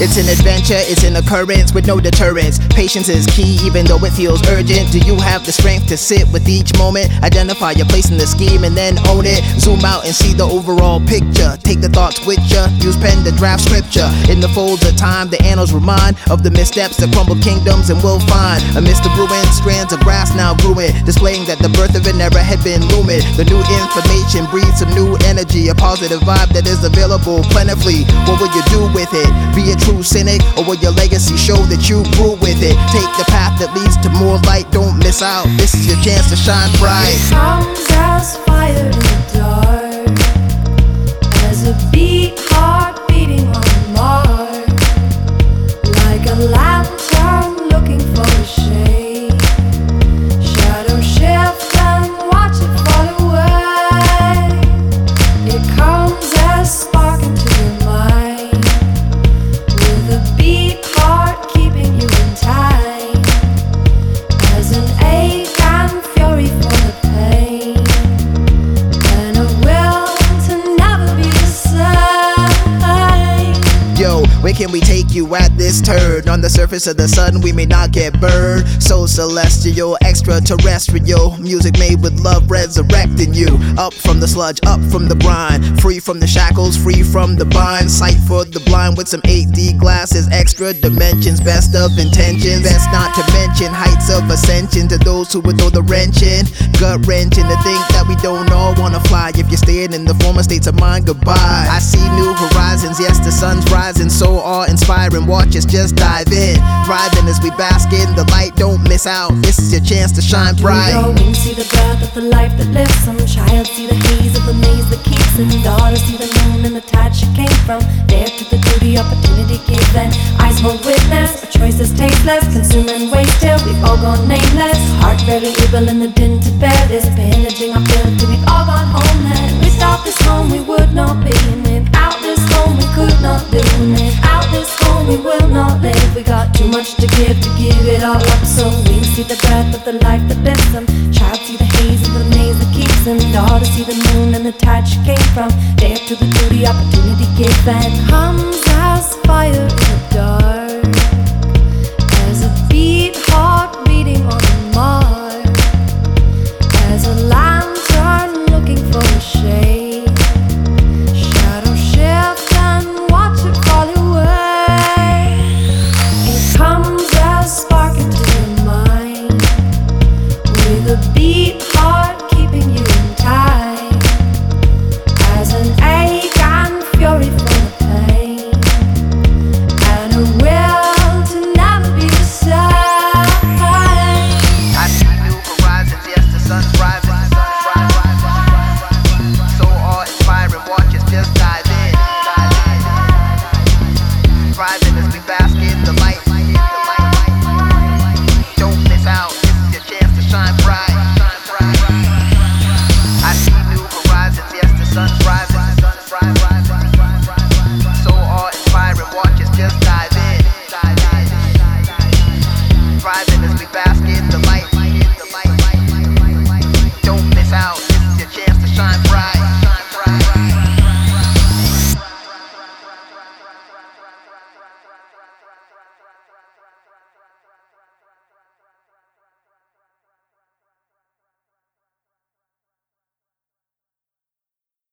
It's an adventure, it's an occurrence with no deterrence. Patience is key even though it feels urgent. Do you have the strength to sit with each moment? Identify your place in the scheme and then own it. Zoom out and see the overall picture. Take the thoughts with ya, use pen to draft scripture. In the folds of time, the annals remind of the missteps that crumbled kingdoms, and we'll find amidst the ruins, strands of grass now growing, displaying that the birth of an era had been looming. The new information breeds some new energy, a positive vibe that is available plentifully. What will you do with it? Be a true cynic, or will your legacy show that you grew with it? Take the path that leads to more light, don't miss out. This is your chance to shine bright. Comes as fire in the dark, as a beat heart beating on the mark, like a lantern looking for a shade. Shadow shift and watch it fall away. It comes as spark into your mind, with a beat heart keeping you in time, as an ache and fury for the pain, and a will to never be the same. Yo, where can we take you at this turn? On the surface of the sun we may not get burned. So celestial, extraterrestrial, music made with love resurrecting you. Up from the sludge, up from the brine, free from the shackles, free from the bind. Sight for the blind with some 8D glasses, extra dimensions, best of intentions. Best not to mention heights of ascension to those who would throw the wrench in. Gut wrenching to think that we don't all wanna fly. If you're staying in the former states of mind, goodbye. I see new horizons, yes the sun's rising, so awe-inspiring. Watch us just dive in, thriving as we bask in the light. Don't miss out, this is your chance to shine bright. Wings see the breath of the life that lives. Some child see the haze of the maze that keeps him. Daughter see the moon and the tide she came from. Dare to the duty, opportunity given. Eyes hold witness, our choices tasteless. Consume and waste till we've all gone nameless. Heart barely able in the din to bear this. Pillaging our fill till we've all gone homeless. Without this home we would not be, and without this home we could not do, and without this home we will not live. We got too much to give it all up. So wings see the breath of the life that lives them. Child see the haze of the maze that keeps him. Daughter see the moon and the tide she came from. Dare to the duty, opportunity given. Comes as fire in the dark,